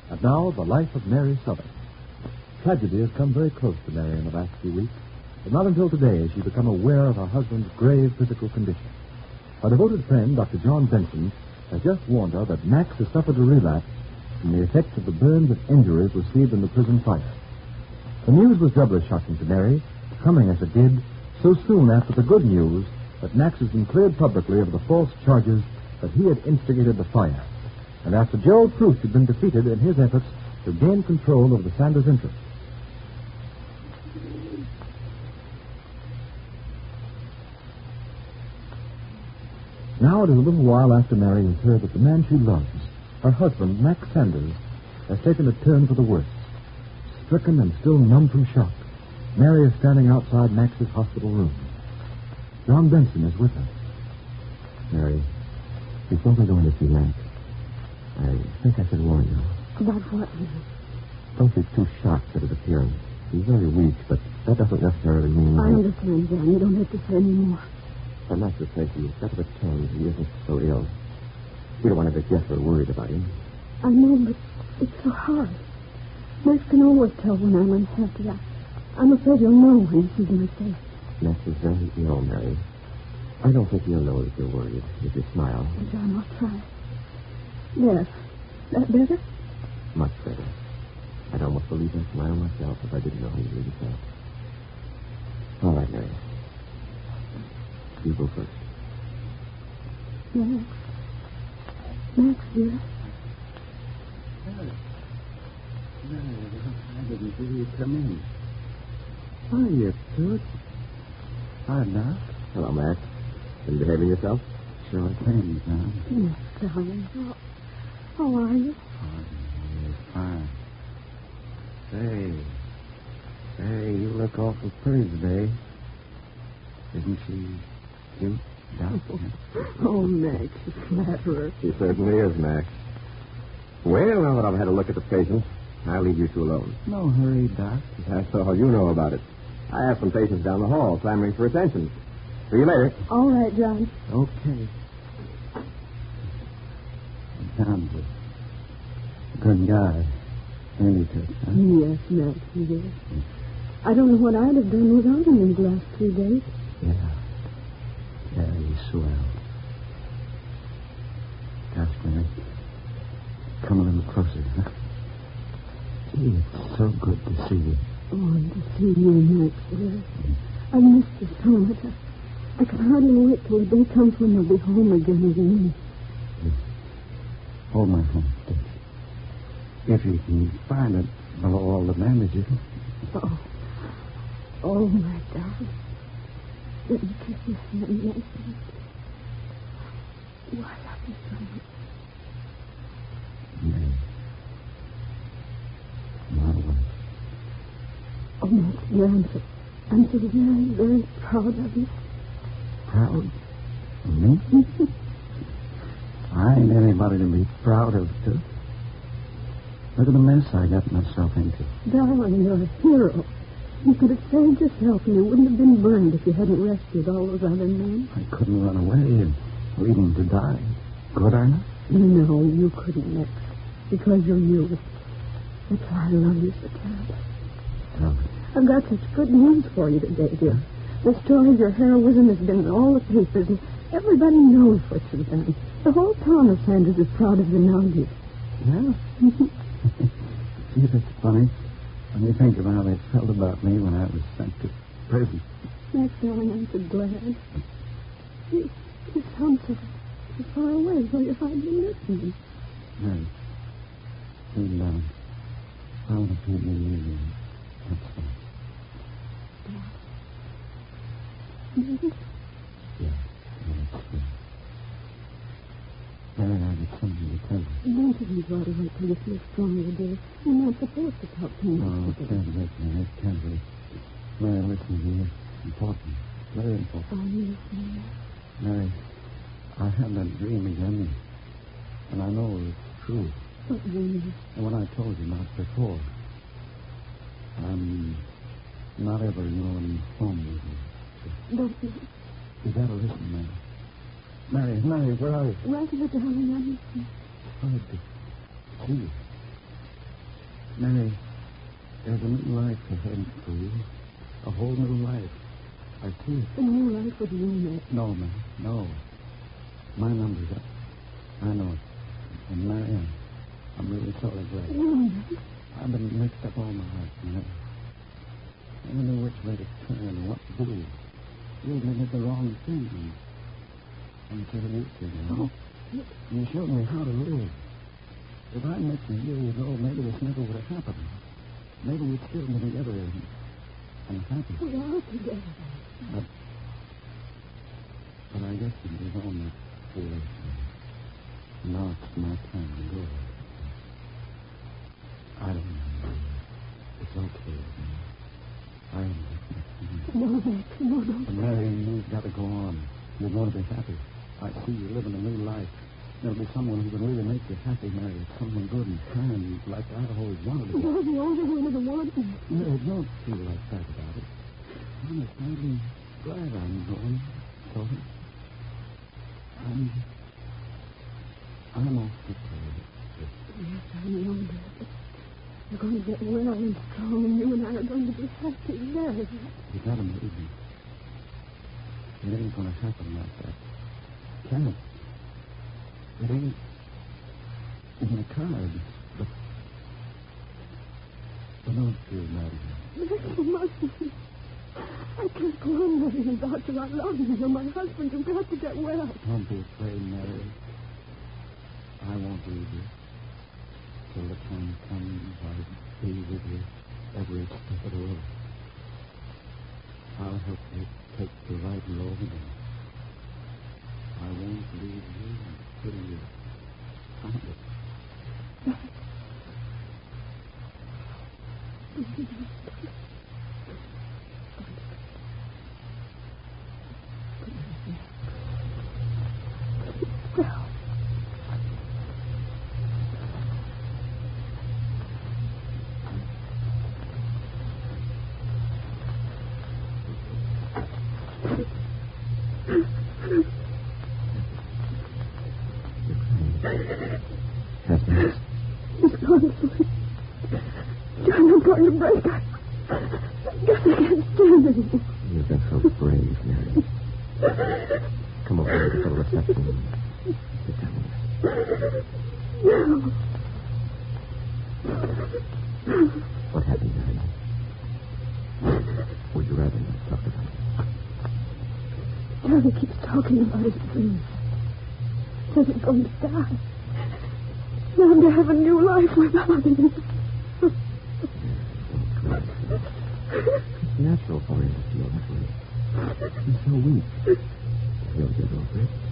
And now, the life of Mary Southern. Tragedy has come very close to Mary in the last few weeks, but not until today has she become aware of her husband's grave physical condition. Her devoted friend, Dr. John Benson, has just warned her that Max has suffered a relapse from the effects of the burns and injuries received in the prison fire. The news was doubly shocking to Mary, coming as it did so soon after the good news that Max has been cleared publicly of the false charges that he had instigated the fire, and after Gerald Proust had been defeated in his efforts to gain control of the Sanders interests. Now it is a little while after Mary has heard that the man she loves, her husband, Max Sanders, has taken a turn for the worse. Stricken and still numb from shock, Mary is standing outside Max's hospital room. John Benson is with her. Mary, before we go in to see Max, I think I should warn you. About what? Don't be too shocked at his appearance. He's very weak, but that doesn't necessarily mean... I understand, John. You don't have to say any more. For Max's sake, he's got to pretend he isn't so ill. We don't want to get Jeffrey worried about him. I know, but it's so hard. Max can always tell when I'm unhappy. I'm afraid he'll know when he sees my face. Max is very ill, Mary. I don't think he'll know that you're worried if you smile. John, I'll try. Yes. That better? Much better. I'd almost believe that smile myself if I didn't know how you really felt. All right, Mary. You go first. Max. Max, dear. I didn't see you come in. Hiya, Toots. Hi, Doc. Hello, Max. Been behaving yourself? Sure thing, John. Yes, darling. How are you? Oh, yes, fine. Say, you look awful pretty today. Isn't she cute, Doc? Oh, Max, you flatterer. He certainly is, Max. Well, now that I've had a look at the patient, I'll leave you two alone. No hurry, Doc. That's all you know about it. I have some patients down the hall clamoring for attention. See you later. All right, John. Okay. John's a good guy. Ain't he, Toots, huh? Yes, Max, he is. I don't know what I'd have done without him these last 3 days. Yeah. Yeah, he's swell. Gosh, Mary. Come a little closer, huh? Gee, it's so good to see you. Oh, and to see you, Max, dear. I've missed you so much. I can hardly wait till the day comes when you'll be home again with me. Hold my hand, Toots. If you can find it below all the bandages. Oh, my darling. Let me kiss your hand, Max. Oh, I love you so much. Mary. My wife. Oh, Max, dear, I'm so very, very proud of you. Proud of me? I ain't anybody to be proud of, Toots. Look at the mess I got myself into. Darling, you're a hero. You could have saved yourself, and you wouldn't have been burned if you hadn't rescued all those other men. I couldn't run away and leave him to die. Could I not? No, you couldn't, Max, because you're you. That's why I love you so terribly. Tell me. I've got such good news for you today, dear. The story of your heroism has been in all the papers, and everybody knows what you've done. The whole town of Sanders is proud of you now, dear. Yeah? Gee, that's funny. When you think of how they felt about me when I was sent to prison. Max, darling, I'm so glad. You sound so far away, so you're hardly listening. Mary, lean down. I want to keep me near you. That's all. Baby? Yeah, that's good. Mary, I got something to tell you. Don't you bother wait till you feel stronger, dear. You're not supposed to talk to me. Oh, can't listen. I can't wait. Mary, listen to me. It's important. Very important. Oh, yes, Mary, I had that dream again, and I know it's true. What dream? And when I told you not before, I'm not ever going home with you. Don't you? You gotta listen, Mary. Mary, where are you? Right here, darling. I'm listening. Hard to see you. Mary, there's a new life ahead for you. A whole new life. I see it. A new life with you, Mary. No, Mary, no. My number's up. I know it. And Marianne, I'm really sorry, Greg. I've been mixed up all my life, Mary. I don't know which way to turn and what to do. You did the wrong thing. Until you came along. You showed me how to live. If I'd met you years ago, maybe this never would have happened. Maybe we'd still be together and happy. We are together. But I guess you live on that foolish. Now it's my time to go. I don't know. It's okay with me. I am just No, Max, no. But Mary, you've got to go on. You're going to be happy. I see you living a new life. There'll be someone who can really make you happy, Mary. Someone good and kind, like I always wanted to be. You're the only one of the one. No, don't feel like that about it. Honest, I'm glad I'm going. So, I'm off to play. Yes, I know that. You're going to get well and strong, and you and I are going to be happy, Mary. You gotta believe me. It ain't gonna happen like that. Can it? It ain't in the cards. But don't feel bad. Max, you mustn't. I can't go on living without you. I love you. You're my husband. You've got to get well. Don't be afraid, Mary. I won't leave you. Till the time comes, I'll be with you every step of the way. I'll help you take the right road, and I won't leave you until you find it. Well, he's gone to sleep. John, I'm going to break. I guess I can't stand anymore. You've been so brave, Mary. Come over to the reception. Sit down. No. What happened, Mary? Would you rather not talk about it? Johnny keeps talking about his dreams. Says he's going to die. Now I'm to have a new life without him. It's natural for him to feel that way. He's so weak. He'll get over it.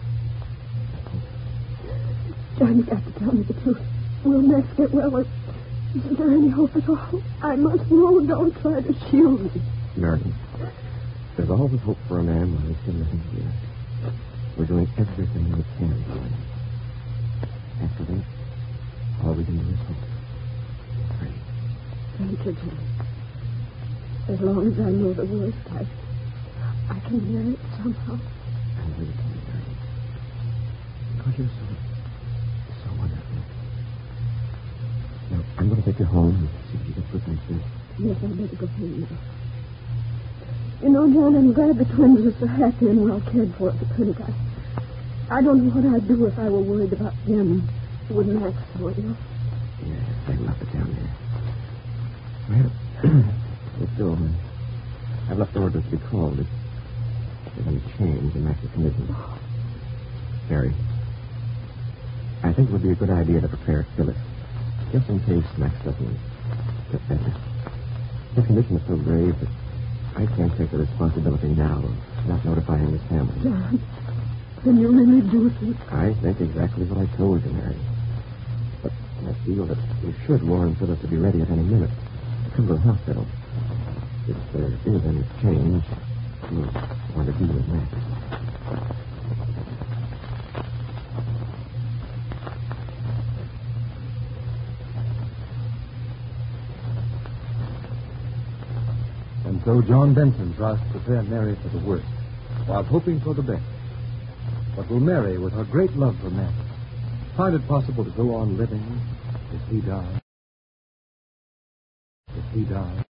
Johnny got to tell me the truth. Will Max get well? Or is there any hope at all? I must know. Don't try to shield me. Mary, there's always hope for a man while he's still living here. We're doing everything we can for him. After that, all we can do is hope. Pray. Thank you, John. As long as I know the worst, I can bear it somehow. I really can, Mary. Because you're so wonderful. Now, I'm going to take you home and see if you get good night's rest. Yes, I better go home now. You know, John, I'm glad the twins are so happy and well cared for at the clinic. I don't know what I'd do if I were worried about them. Would Max for you? Yes, I love it down there. Well, it's still, I've left orders to be called if there's any change in Max's condition. Mary, I think it would be a good idea to prepare Phyllis, just in case Max doesn't get better. His condition is so grave that I can't take the responsibility now of not notifying his family. John, can you really do this? I think exactly what I told you, Mary. But I feel that we should warn Phyllis to be ready at any minute to come to the hospital. If there is any change, we'll want to deal with Max. And so John Benson tries to prepare Mary for the worst, while hoping for the best. But will Mary, with her great love for Max, find it possible to go on living as he died? He died.